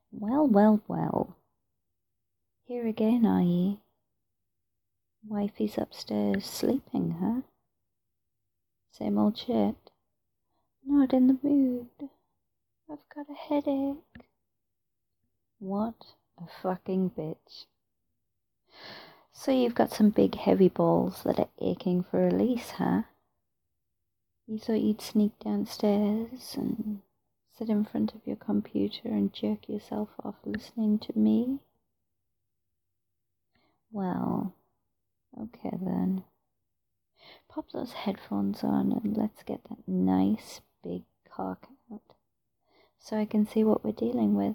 Well, well, well. Here again, are ye? Wifey's upstairs sleeping, huh? Same old shit. Not in the mood. I've got a headache. What a fucking bitch. So you've got some big heavy balls that are aching for release, huh? You thought you'd sneak downstairs and sit in front of your computer and jerk yourself off listening to me? Well, okay then. Pop those headphones on and let's get that nice big cock out so I can see what we're dealing with.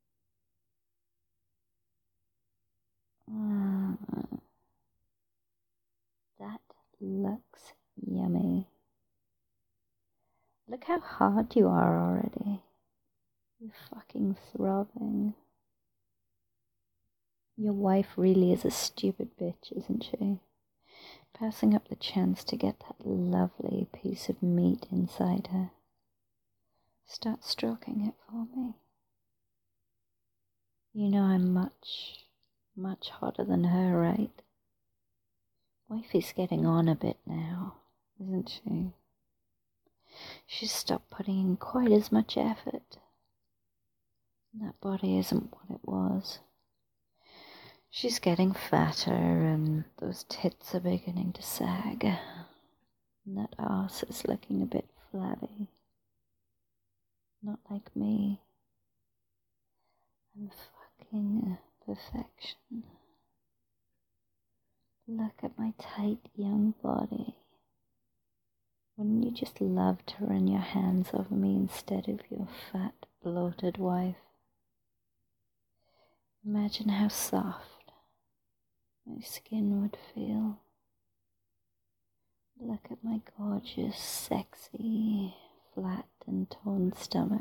That looks yummy. Look how hard you are already. You're fucking throbbing. Your wife really is a stupid bitch, isn't she? Passing up the chance to get that lovely piece of meat inside her. Start stroking it for me. You know I'm much, much hotter than her, right? Wifey's getting on a bit now, isn't she? She's stopped putting in quite as much effort. That body isn't what it was. She's getting fatter and those tits are beginning to sag. And that arse is looking a bit flabby. Not like me. I'm fucking perfection. Look at my tight young body. Wouldn't you just love to run your hands over me instead of your fat, bloated wife? Imagine how soft my skin would feel. Look at my gorgeous, sexy, flat and toned stomach.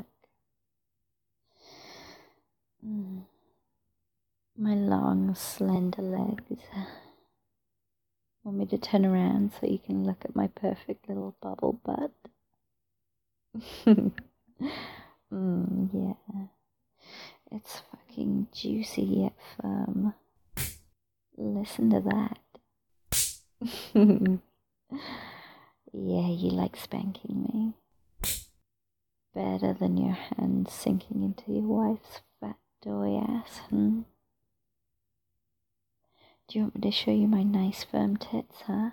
My long, slender legs. Want me to turn around so you can look at my perfect little bubble butt? Yeah. It's fucking juicy yet firm. Listen to that. Yeah, you like spanking me. Better than your hands sinking into your wife's fat doughy ass, Do you want me to show you my nice firm tits, huh?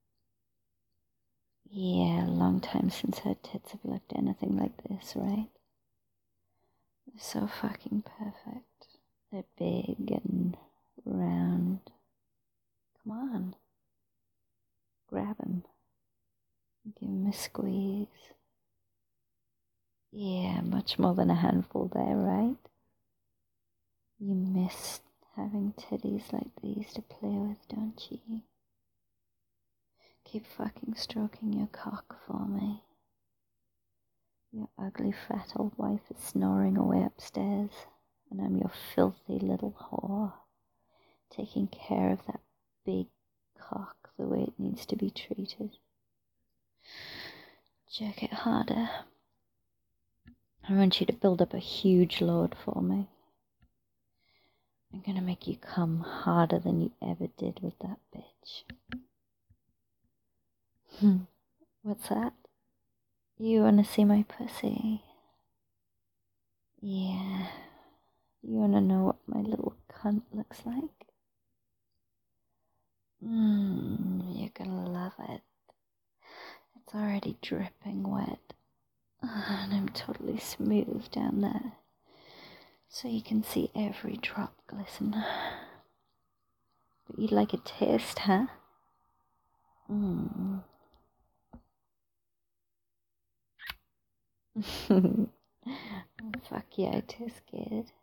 Yeah, a long time since her tits have looked anything like this, right? They're so fucking perfect. They're big and round. Come on. Grab him. Give him a squeeze. Yeah, much more than a handful there, right? You miss having titties like these to play with, don't you? Keep fucking stroking your cock for me. Your ugly fat old wife is snoring away upstairs, and I'm your filthy little whore, taking care of that big cock the way it needs to be treated. Jerk it harder. I want you to build up a huge load for me. I'm gonna make you come harder than you ever did with that bitch. What's that? You wanna see my pussy? Yeah. You wanna know what my little cunt looks like? You're gonna love it. It's already dripping wet. And I'm totally smooth down there. So you can see every drop glisten. But you'd like a taste, huh? Fuck yeah, it tastes good.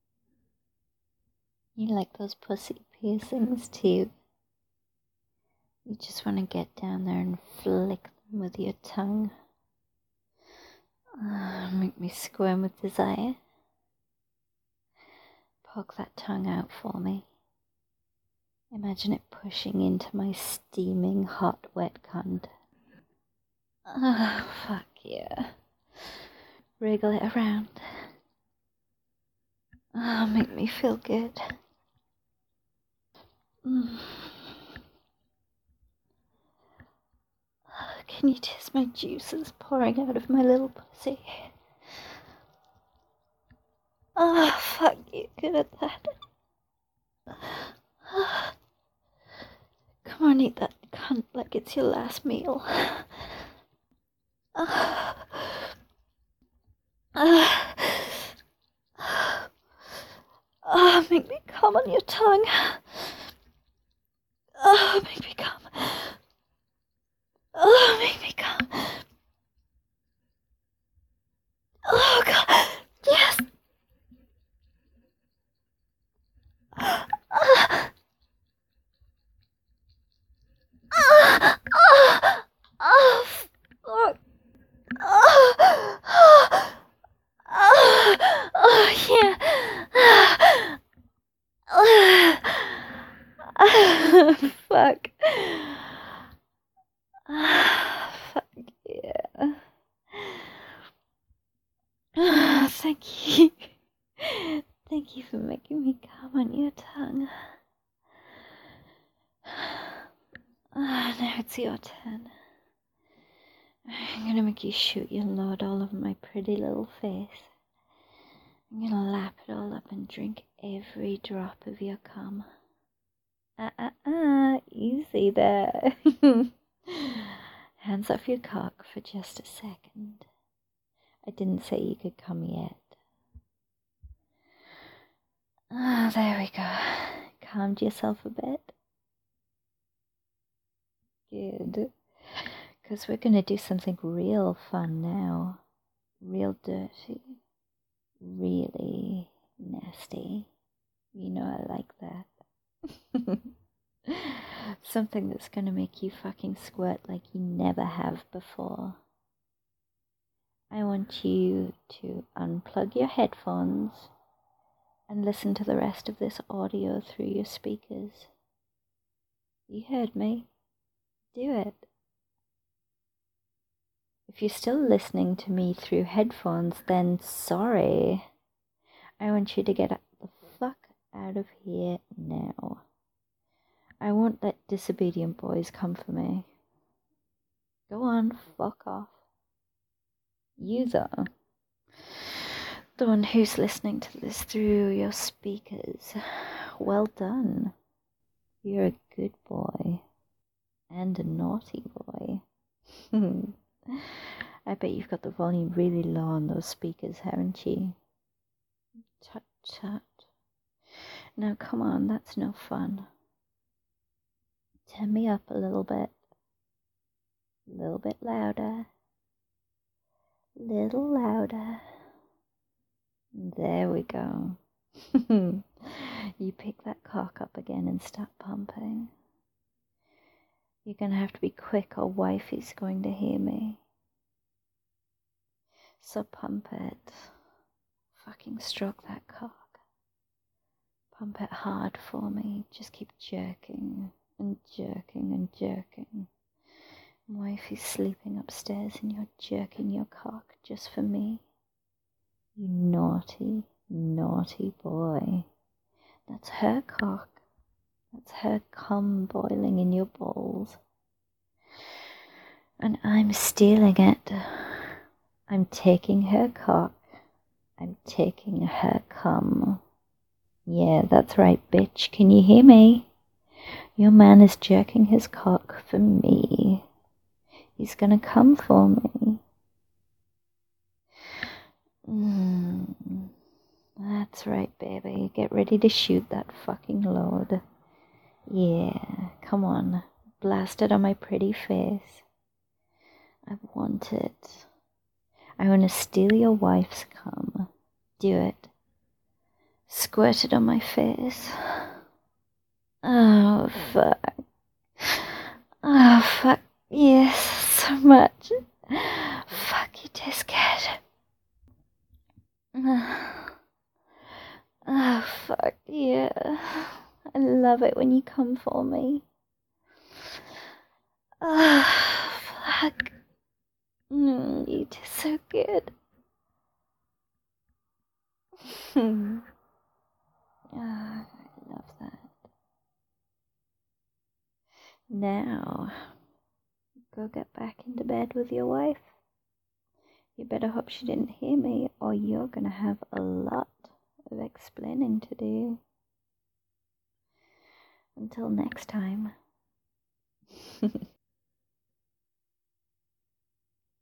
You like those pussy piercings too? You just want to get down there and flick them with your tongue. Make me squirm with desire. Poke that tongue out for me. Imagine it pushing into my steaming, hot, wet cunt. Fuck yeah. Wriggle it around. Make me feel good. Can you taste my juices pouring out of my little pussy? Fuck, you're good at that. Come on, eat that cunt like it's your last meal. Make me come on your tongue. Make me come. Make me come. Oh, God. Yes. Fuck. Yeah. Fuck. Fuck yeah. Thank you. Thank you for making me come on your tongue. Now it's your turn. I'm gonna make you shoot your load all over my pretty little face. I'm gonna lap it all up and drink every drop of your cum. Easy there. Hands off your cock for just a second. I didn't say you could come yet. There we go. Calmed yourself a bit? Good. Because we're gonna do something real fun now. Real dirty. Really nasty. You know I like that. Something that's gonna make you fucking squirt like you never have before. I want you to unplug your headphones and listen to the rest of this audio through your speakers. You heard me. Do it. If you're still listening to me through headphones, then sorry. I want you to get the fuck out of here now. I won't let disobedient boys come for me. Go on, fuck off. You though, the one who's listening to this through your speakers, well done. You're a good boy. And a naughty boy. I bet you've got the volume really low on those speakers, haven't you? Tut tut. Now come on, that's no fun. Turn me up a little bit. A little bit louder. Little louder. There we go. You pick that cock up again and start pumping. You're gonna have to be quick or wifey's going to hear me. So pump it. Fucking stroke that cock. Pump it hard for me. Just keep jerking and jerking and jerking. Wifey's sleeping upstairs and you're jerking your cock just for me. You naughty, naughty boy. That's her cock. That's her cum boiling in your balls. And I'm stealing it. I'm taking her cock. I'm taking her cum. Yeah, that's right, bitch. Can you hear me? Your man is jerking his cock for me. He's gonna come for me. That's right, baby. Get ready to shoot that fucking load. Yeah, come on. Blast it on my pretty face. I want it. I want to steal your wife's cum. Do it. Squirt it on my face. Oh, fuck. Oh, fuck. Yes, so much. Fuck, you taste good. Oh, fuck, yeah. I love it when you come for me. Oh, fuck. You taste so good. Now, go get back into bed with your wife. You better hope she didn't hear me, or you're gonna have a lot of explaining to do. Until next time.